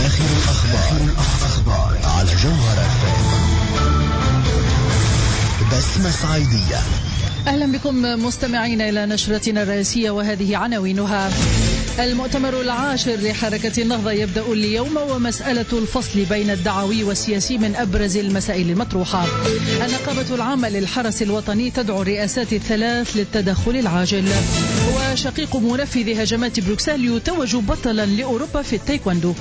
آخر الأخبار على جوهرة بسمة صعيدية. أهلا بكم مستمعين إلى نشرتنا الرئيسية وهذه عناوينها. المؤتمر العاشر لحركة النهضة يبدأ اليوم، ومسألة الفصل بين الدعوي والسياسي من أبرز المسائل المطروحة. النقابة العامة للحرس الوطني تدعو الرئاسات الثلاث للتدخل العاجل. وشقيق منفذ هجمات بروكسل يتوج بطلا لأوروبا في التايكوندو.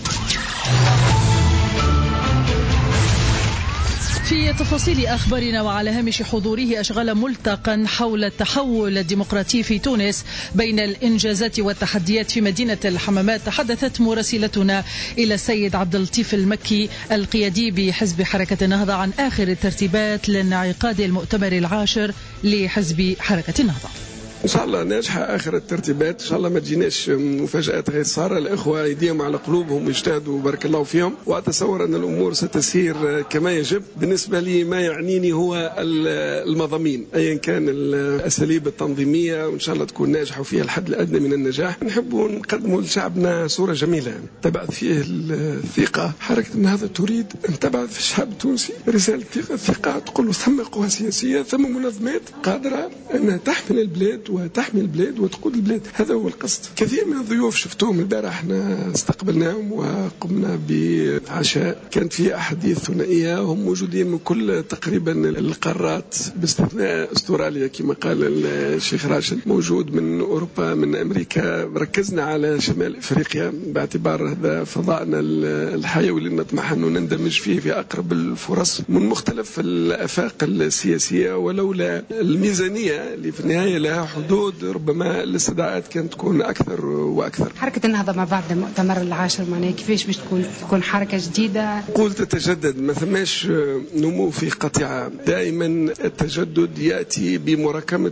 في تفاصيل أخبارنا، وعلى هامش حضوره أشغال ملتقى حول التحول الديمقراطي في تونس بين الإنجازات والتحديات في مدينة الحمامات، تحدثت مراسلتنا إلى السيد عبد اللطيف المكي القيادي بحزب حركة النهضة عن آخر الترتيبات لانعقاد المؤتمر العاشر لحزب حركة النهضة. إن شاء الله ناجحة آخر الترتيبات، إن شاء الله ما تجيناش مفاجآت غير صارة. الإخوة أيديهم على قلوبهم ويجتهدوا بارك الله فيهم، وأتصور أن الأمور ستسير كما يجب. بالنسبة لي ما يعنيني هو المضامين أيا كان الأساليب التنظيمية، وإن شاء الله تكون ناجحة وفيها الحد الأدنى من النجاح. نحب نقدموا لشعبنا صورة جميلة تبعث فيه الثقة. حركة النهضة تريد أن تبعث في الشعب التونسي رسالة الثقة، تقول له ثم قوى سياسية، ثم منظمات قادرة أن تحمل البلاد وتحمي البلاد وتقود البلاد. هذا هو القصد. كثير من الضيوف شفتوهم البارح، احنا استقبلناهم وقمنا بعشاء كانت فيه أحاديث ثنائية، هم موجودين من كل تقريبا القارات باستثناء استراليا كما قال الشيخ راشد، موجود من أوروبا من أمريكا. ركزنا على شمال إفريقيا باعتبار هذا فضائنا الحيوي اللي نطمح أنه نندمج فيه في أقرب الفرص من مختلف الآفاق السياسية، ولولا الميزانية اللي في النهاية لها حدود ربما الاستدعاءات كانت تكون أكثر وأكثر. حركة النهضة ما بعد المؤتمر العاشر معناه كيفاش باش تكون حركة جديدة؟ قلت تتجدد، ما ثماش نمو في قطيعة، دائما التجدد يأتي بمراكمة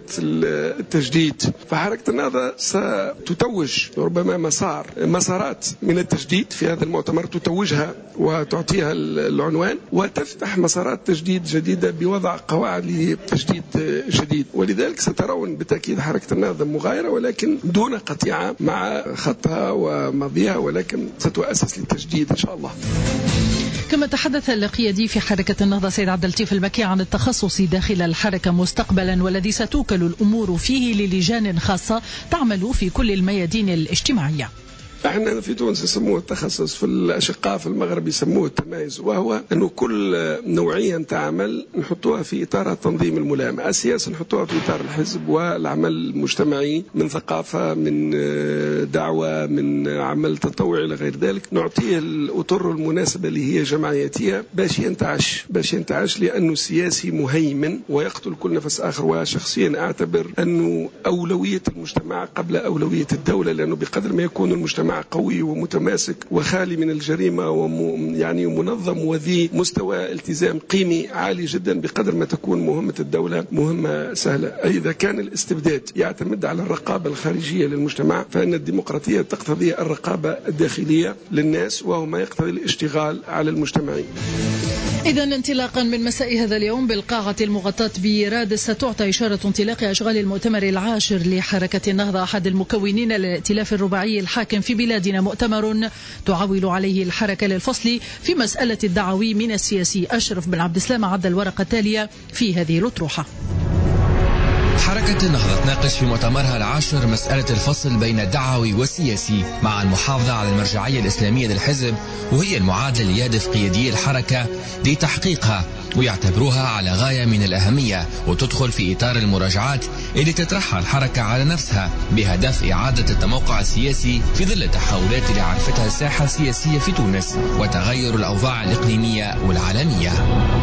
التجديد. فحركة النهضة ستتوج ربما مسارات من التجديد في هذا المؤتمر، تتوجها وتعطيها العنوان، وتفتح مسارات تجديد جديدة بوضع قواعد لتجديد جديد. ولذلك سترون بالتأكيد حركة النهضة مغايرة ولكن دون قطيعة مع خطها وماضيها، ولكن ستؤسس للتجديد إن شاء الله. كما تحدث القيادي في حركة النهضة سيد عبد اللطيف المكي عن التخصص داخل الحركة مستقبلا، والذي ستوكل الأمور فيه للجان خاصة تعمل في كل الميادين الاجتماعية. احنا في تونس يسموه التخصص، في الأشقاء في المغرب يسموه التمايز، وهو أنه كل نوعية تعمل نحطوها في إطار التنظيم الملائم. السياسة نحطوها في إطار الحزب والعمل المجتمعي، من ثقافة من دعوة من عمل تطوعي إلى غير ذلك، نعطيه الأطر المناسبة اللي هي جمعياتية باش ينتعش لأنه سياسي مهيمن ويقتل كل نفس آخر. وشخصيا أعتبر أنه أولوية المجتمع قبل أولوية الدولة، لأنه بقدر ما يكون المجتمع قوي ومتماسك وخالي من الجريمة يعني منظم وذي مستوى التزام قيمي عالي جدا، بقدر ما تكون مهمة الدولة مهمة سهلة. إذا كان الاستبداد يعتمد على الرقابة الخارجية للمجتمع، فإن الديمقراطية تقتضي الرقابة الداخلية للناس، وهو ما يقتضي الاشتغال على المجتمعين. إذن انطلاقا من مساء هذا اليوم بالقاعة المغطاة برادس ستعطى إشارة انطلاق أشغال المؤتمر العاشر لحركة النهضة، أحد المكونين للائتلاف الرباعي الحاكم في بلادنا، مؤتمر تعول عليه الحركة للفصل في مسألة الدعوي من السياسي. أشرف بن عبد السلام عد الورقة التالية في هذه الأطروحة. حركة النهضة تناقش في مؤتمرها العاشر مسألة الفصل بين الدعوي والسياسي مع المحافظة على المرجعية الإسلامية للحزب، وهي المعادلة اللي يهدف قيادي الحركة لتحقيقها، ويعتبروها على غاية من الأهمية، وتدخل في إطار المراجعات اللي تطرحها الحركة على نفسها بهدف إعادة التموقع السياسي في ظل التحولات اللي عرفتها الساحة السياسية في تونس وتغير الأوضاع الإقليمية والعالمية.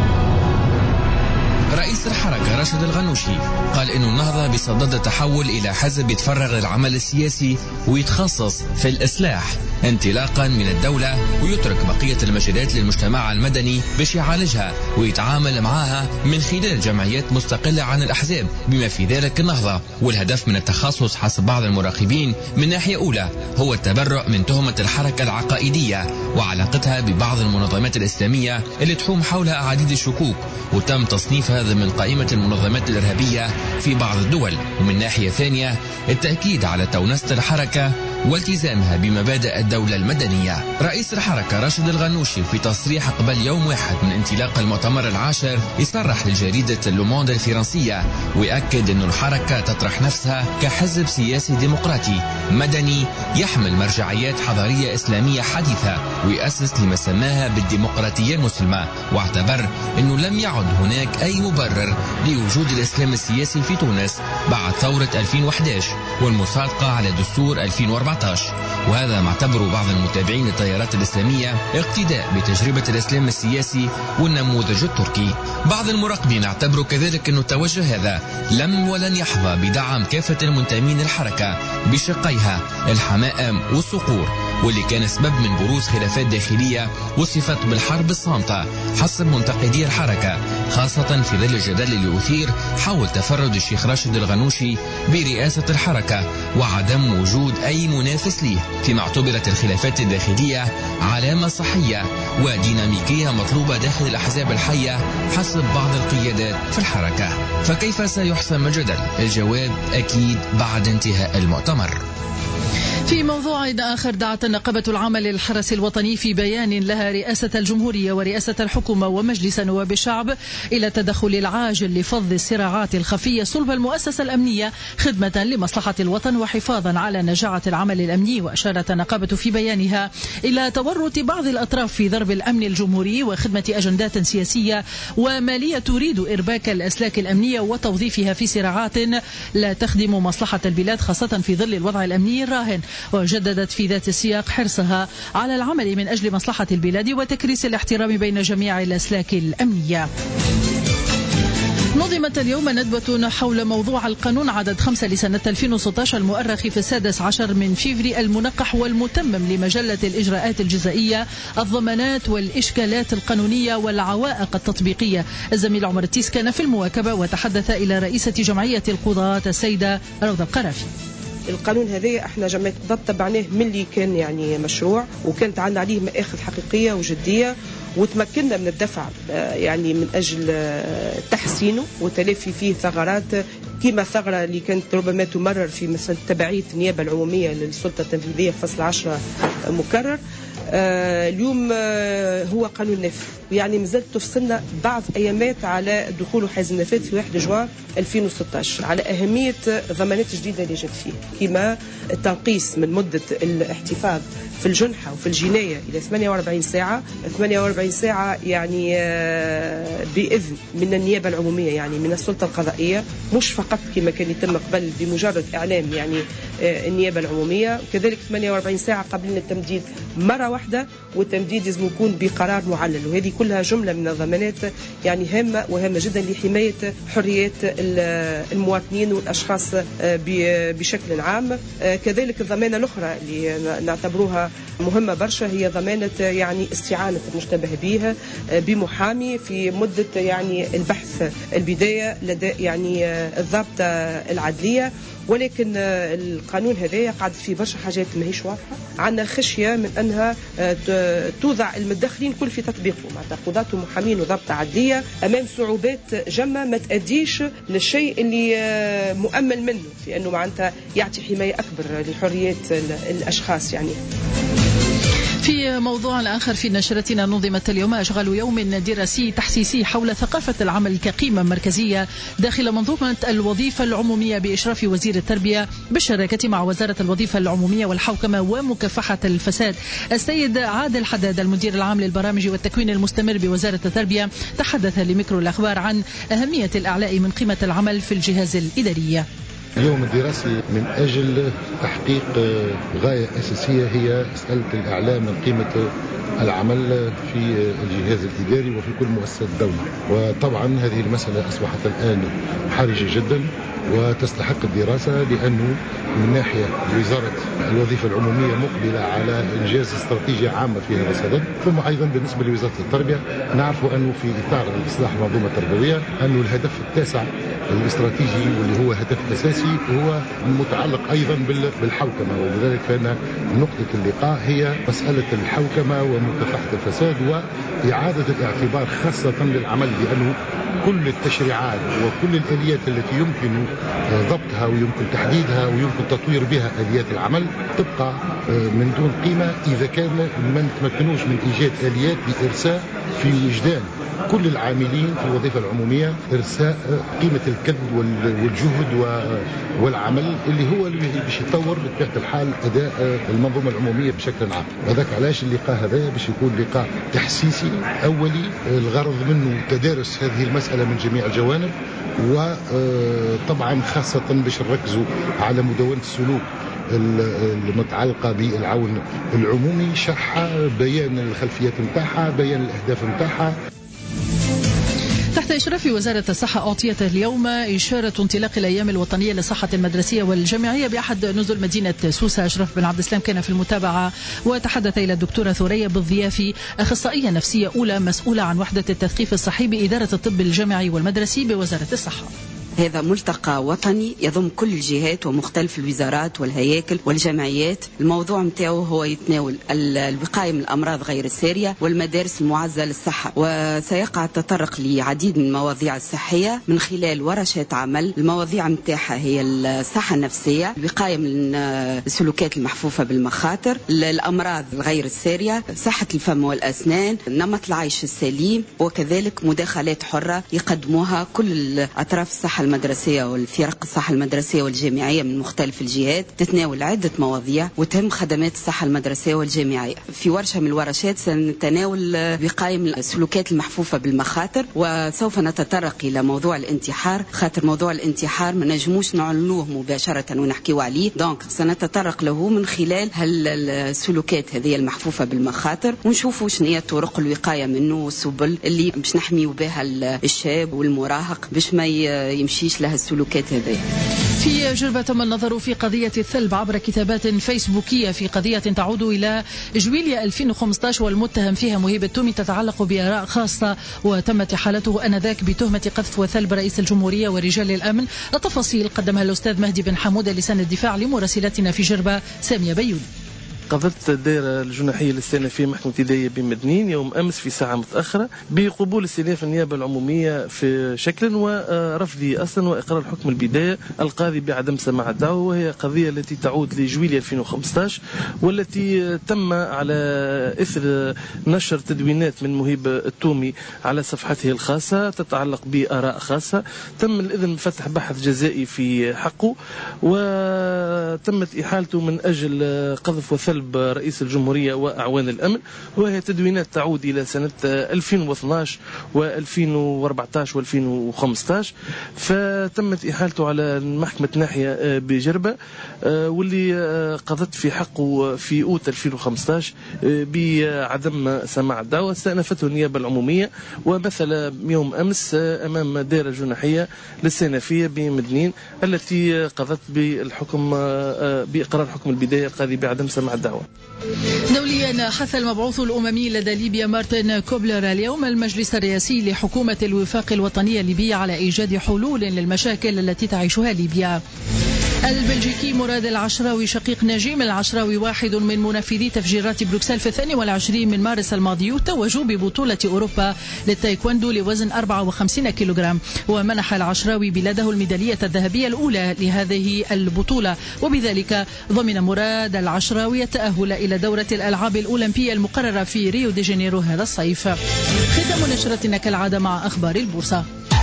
رئيس الحركة راشد الغنوشي قال إنه النهضة بصدد التحول إلى حزب يتفرغ للعمل السياسي ويتخصص في الإصلاح انطلاقا من الدولة، ويترك بقية المجالات للمجتمع المدني باش يعالجها ويتعامل معها من خلال جمعيات مستقلة عن الأحزاب بما في ذلك النهضة. والهدف من التخصص حسب بعض المراقبين من ناحية أولى هو التبرؤ من تهمة الحركة العقائدية وعلاقتها ببعض المنظمات الإسلامية اللي تحوم حولها أعاديد الشكوك، وتم تصنيفها ضمن قائمة المنظمات الإرهابية في بعض الدول. ومن ناحية ثانية التأكيد على تونسة الحركة والتزامها بمبادئ الدولة المدنية. رئيس الحركة راشد الغنوشي في تصريح قبل يوم واحد من انطلاق المؤتمر العاشر يصرح لجريدة لوموند الفرنسية ويأكد أن الحركة تطرح نفسها كحزب سياسي ديمقراطي مدني يحمل مرجعيات حضارية إسلامية حديثة ويأسس لما سماها بالديمقراطية المسلمة، واعتبر أنه لم يعد هناك أي مبرر لوجود الإسلام السياسي في تونس بعد ثورة 2011 والمصادقة على دستور 2014، وهذا ما اعتبره بعض المتابعين للتيارات الإسلامية اقتداء بتجربة الإسلام السياسي والنموذج التركي. بعض المراقبين اعتبروا كذلك أن التوجه هذا لم ولن يحظى بدعم كافة المنتمين للحركة بشقيها الحمائم والصقور، واللي كان سبب من بروز خلافات داخلية وصفت بالحرب الصامتة حسب منتقدي الحركة، خاصة في ظل الجدل اللي أثير حول تفرد الشيخ راشد الغنوشي برئاسة الحركة وعدم وجود أي منافس ليه، فيما اعتبرت الخلافات الداخلية علامة صحية وديناميكية مطلوبة داخل الأحزاب الحية حسب بعض القيادات في الحركة. فكيف سيحسم الجدل؟ الجواب أكيد بعد انتهاء المؤتمر. في موضوع آخر، دعت النقابة العامة للحرس الوطني في بيان لها رئاسة الجمهورية ورئاسة الحكومة ومجلس نواب الشعب إلى التدخل العاجل لفض الصراعات الخفية صلب المؤسسة الأمنية خدمة لمصلحة الوطن وحفاظا على نجاعة العمل الأمني. وأشارت النقابة في بيانها إلى تورط بعض الأطراف في ضرب الأمن الجمهوري وخدمة أجندات سياسية ومالية تريد إرباك الأسلاك الأمنية وتوظيفها في صراعات لا تخدم مصلحة البلاد، خاصة في ظل الوضع الأمني الراهن. وجددت في ذات السياق حرصها على العمل من أجل مصلحة البلاد وتكريس الاحترام بين جميع الأسلاك الأمنية. نظمت اليوم ندوة حول موضوع القانون عدد 5 لسنة 2016 المؤرخ في 16 من فيفري المنقح والمتمم لمجلة الإجراءات الجزائية، الضمانات والإشكالات القانونية والعوائق التطبيقية. الزميل عمر التيس كان في المواكبة وتحدث إلى رئيسة جمعية القضاة السيدة روضة القرافي. القانون هذا احنا جمعية القضاة تبعناه ملي كان يعني مشروع، وكانت عندنا عليه مآخذ حقيقية وجدية، وتمكننا من الدفع يعني من أجل تحسينه وتلافي فيه ثغرات كما الثغرة اللي كانت ربما تمرر في مسألة تبعية النيابة العمومية للسلطة التنفيذية فصل 10 مكرر. اليوم هو قانون نافذ، يعني مازالت تفصلنا بعض أيامات على دخول حيز النفاذ في 1 جوان 2016 على أهمية ضمانات جديدة اللي جت فيه، كما التنقيص من مدة الاحتفاظ في الجنحة وفي الجناية إلى 48 ساعة. 48 ساعة يعني بإذن من النيابة العمومية، يعني من السلطة القضائية، مش فقط كما كان يتم قبل بمجرد إعلام يعني النيابة العمومية. وكذلك 48 ساعة قبل التمديد مرة واحدة، والتمديد لازم يكون بقرار معلل. وهذه كلها جملة من الضمانات يعني هامة وهامة جدا لحماية حريات المواطنين والأشخاص بشكل عام. كذلك الضمانة الأخرى اللي نعتبروها مهمة برشا هي ضمانة يعني استعانة المشتبه به بمحامي في مدة يعني البحث البداية لدى يعني الضابطة العدلية. ولكن القانون هذا قاعد فيه برشا حاجات ماهيش واضحة، عندنا خشية من أنها توضع المتدخلين كل في تطبيقه، معناتها قضاة ومحامين وضابطة عدلية أمام صعوبات جمة ما تأديش للشيء اللي مؤمل منه في أنه معناتها يعطي حماية أكبر لحريات الأشخاص. يعني في موضوع آخر في نشرتنا، نظمت اليوم أشغال يوم دراسي تحسيسي حول ثقافة العمل كقيمة مركزية داخل منظومة الوظيفة العمومية بإشراف وزير التربية بالشراكة مع وزارة الوظيفة العمومية والحوكمة ومكافحة الفساد. السيد عادل حداد المدير العام للبرامج والتكوين المستمر بوزارة التربية تحدث لميكرو الأخبار عن أهمية الإعلاء من قيمة العمل في الجهاز الإداري. اليوم الدراسي من أجل تحقيق غاية أساسية هي مسألة الإعلام من قيمة العمل في الجهاز الإداري وفي كل مؤسسات الدولة. وطبعا هذه المسألة أصبحت الآن حرجة جدا وتستحق الدراسة، لأنه من ناحية وزارة الوظيفة العمومية مقبلة على إنجاز استراتيجية عامة في هذا الصدد، ثم أيضا بالنسبة لوزارة التربية نعرف أنه في إطار الإصلاح المنظومة التربوية أنه الهدف التاسع الاستراتيجي واللي هو هدف أساسي هو متعلق أيضا بالحوكمة، ولذلك فإن نقطة اللقاء هي مسألة الحوكمة ومكافحة الفساد وإعادة الاعتبار خاصة للعمل، لأنه كل التشريعات وكل الآليات التي يمكن ضبطها ويمكن تحديدها ويمكن تطوير بها آليات العمل تبقى من دون قيمة إذا كان ما نتمكنوش من إيجاد آليات لإرساء في وجدان كل العاملين في الوظيفة العمومية إرساء قيمة الكد والجهد والعمل اللي هو اللي باش يطور بطبيعة الحال أداء المنظومة العمومية بشكل عام. وذاك علاش اللقاء هذا باش يكون لقاء تحسيسي أولي، الغرض منه تدارس هذه المسألة من جميع الجوانب، وطبعا خاصة باش نركزوا على مدونة السلوك المتعلقة بالعون العمومي، شرحها، بيان الخلفيات متاعها، بيان الأهداف متاعها. تحت إشراف وزارة الصحة أعطيت اليوم إشارة انطلاق الأيام الوطنية للصحة المدرسية والجامعية بأحد نزل مدينة سوسة. أشرف بن عبد السلام كان في المتابعة وتحدث إلى الدكتورة ثريا بالضيافي، أخصائية نفسية أولى مسؤولة عن وحدة التثقيف الصحي بإدارة الطب الجامعي والمدرسي بوزارة الصحة. هذا ملتقى وطني يضم كل الجهات ومختلف الوزارات والهياكل والجمعيات. الموضوع متاعه هو يتناول الوقاية من الأمراض غير السارية والمدارس المعزة للصحة، وسيقع التطرق لعديد من المواضيع الصحية من خلال ورشات عمل. المواضيع متاعها هي الصحة النفسية، الوقاية من السلوكات المحفوفة بالمخاطر، الأمراض الغير السارية، صحة الفم والأسنان، نمط العيش السليم، وكذلك مداخلات حرة يقدموها كل أطراف الصحة المدرسية والفرق الصحة المدرسية والجامعية من مختلف الجهات، تتناول عدة مواضيع وتهم خدمات الصحة المدرسية والجامعية. في ورشة من الورشات سنتناول وقاية من السلوكات المحفوفة بالمخاطر، وسوف نتطرق إلى موضوع الانتحار، خاطر موضوع الانتحار ما نجموش نعلنوه مباشرة ونحكيو عليه، دونك سنتطرق له من خلال السلوكات هذه المحفوفة بالمخاطر، ونشوفوا شنو هي طرق الوقاية منه والسبل اللي باش نحميو بها الشاب والمراهق باش ما يمشيش لها السلوكات هذه. في جربة تم النظر في قضية الثلب عبر كتابات فيسبوكية في قضية تعود إلى جويليا 2015 والمتهم فيها مهيب التومي تتعلق بآراء خاصة، وتمت إحالته آنذاك بتهمة قذف وثلب رئيس الجمهورية ورجال الأمن. التفاصيل قدمها الأستاذ مهدي بن حمودة لسان الدفاع لمراسلتنا في جربة سامية بيولي. قضت الدائرة الجناحية الاستئنافية محكمة ابتدائية بمدنين يوم أمس في ساعة متأخرة بقبول استئناف النيابة العمومية في شكل ورفضه أصلا وإقرار حكم البداية القاضي بعدم سماع الدعوة، وهي قضية التي تعود لجويليا 2015 والتي تم على إثر نشر تدوينات من مهيب التومي على صفحته الخاصة تتعلق بآراء خاصة. تم الإذن بفتح بحث جزائي في حقه وتمت إحالته من أجل قذف وثلب رئيس الجمهورية وأعوان الأمن، وهي تدوينات تعود إلى سنة 2012 و2014 و2015. فتمت إحالته على محكمة ناحية بجربة واللي قضت في حقه في أوت 2015 بعدم سماع الدعوة. استأنفته النيابة العمومية ومثل يوم أمس أمام دائرة جناحية للسينافية بمدنين التي قضت بالحكم بإقرار حكم البداية القاضي بعدم سماع الدعوة. دوليا، حث المبعوث الأممي لدى ليبيا مارتن كوبلر اليوم المجلس الرئاسي لحكومة الوفاق الوطنية الليبية على إيجاد حلول للمشاكل التي تعيشها ليبيا. البلجيكي مراد العشراوي شقيق نجيم العشراوي واحد من منفذي تفجيرات بروكسل في 22 من مارس الماضي يتوج ببطولة أوروبا للتايكوندو لوزن 54 كيلوغرام، ومنح العشراوي بلاده الميدالية الذهبية الأولى لهذه البطولة، وبذلك ضمن مراد العشراوي التأهل إلى دورة الألعاب الأولمبية المقررة في ريو دي جانيرو هذا الصيف. ختام نشرتنا كالعادة مع أخبار البورصة.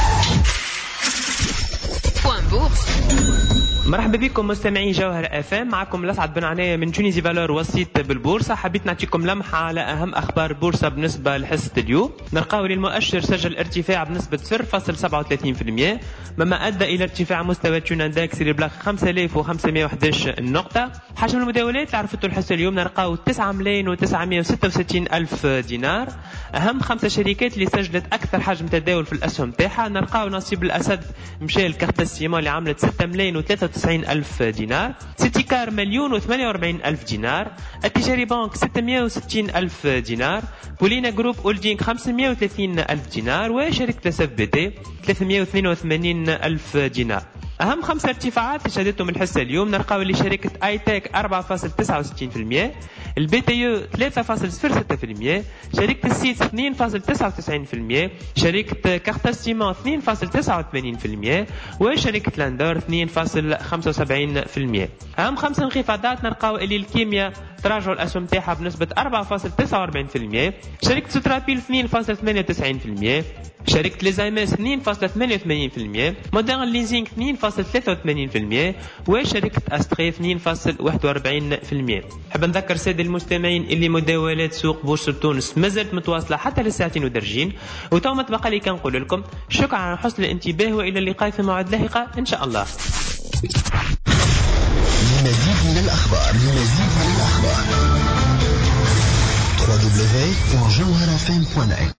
مرحبا بكم مستمعي جوهر FM، معكم الأسعد بن عناية من تونيزي فالور وسيط بالبورصة. حبيت نعطيكم لمحة على أهم أخبار البورصة بالنسبة لحصة اليوم. نلقاو للمؤشر سجل ارتفاع بنسبة 0.37%، مما أدى إلى ارتفاع مستوى تيون اندكس لبلاغ 5511 نقطة. حجم المداولات عرفتوا الحصة اليوم نلقاو 9,966,000 دينار. أهم 5 شركات اللي سجلت أكثر حجم تداول في الأسهم تاعها، نلقاو نصيب الأسد مشى الكارتاسيمون اللي عملت 6,93,000 دينار، سيتيكار 1,48,000 دينار، التجاري بانك 660,000 دينار، بولينا جروب هولدينغ 530,000 دينار، وشركة SFBT 382,000 دينار. أهم 5 ارتفاعات اللي شهدتهم الحصة اليوم نلقاو اللي شركة اي تيك 4.69%، البي تي يو 3.06%، شركة السيتس 2.99%، شركة كارتاسيمون 2.89%، وشركة لاندور 2.75%. أهم 5 انخفاضات نلقاو اللي الكيمياء تراجعوا الأسهم تاعها بنسبة 4.49%، شركة سترابيل 2.98%، شركة ليزايمس 2.88%، مودرن ليزينغ 2.83%، وشركة أستري 2.41%. حاب نذكر سادة المستمعين اللي مداولات سوق بورصة تونس مازالت متواصلة حتى للساعتين ودرجين، وتوما تبقى لي كنقول لكم شكرا على حسن الانتباه، وإلى اللقاء في موعد لاحقة إن شاء الله. مزيد من الأخبار www.jawharafm.net